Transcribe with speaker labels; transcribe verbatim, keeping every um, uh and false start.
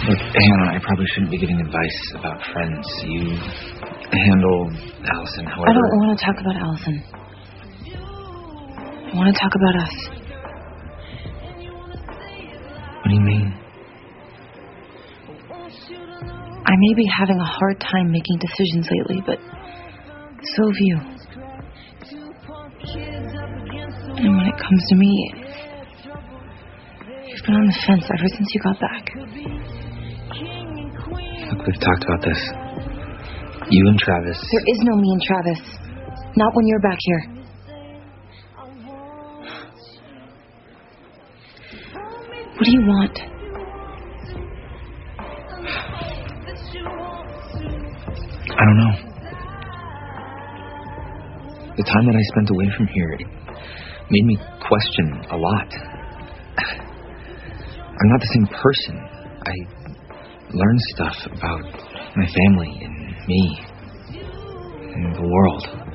Speaker 1: Look, Hannah, I probably shouldn't be giving advice about friends. You handle Allison however...
Speaker 2: I don't want to talk about Allison. I want to talk about us.
Speaker 1: What do you mean?
Speaker 2: I may be having a hard time making decisions lately, but so have you. And when it comes to me, you've been on the fence ever since you got back.
Speaker 1: Look, we've talked about this. You and Travis.
Speaker 2: There is no me and Travis. Not when you're back here. What do you want?
Speaker 1: I don't know. The time that I spent away from here, it made me question a lot. I'm not the same person. I learned stuff about my family and me and the world.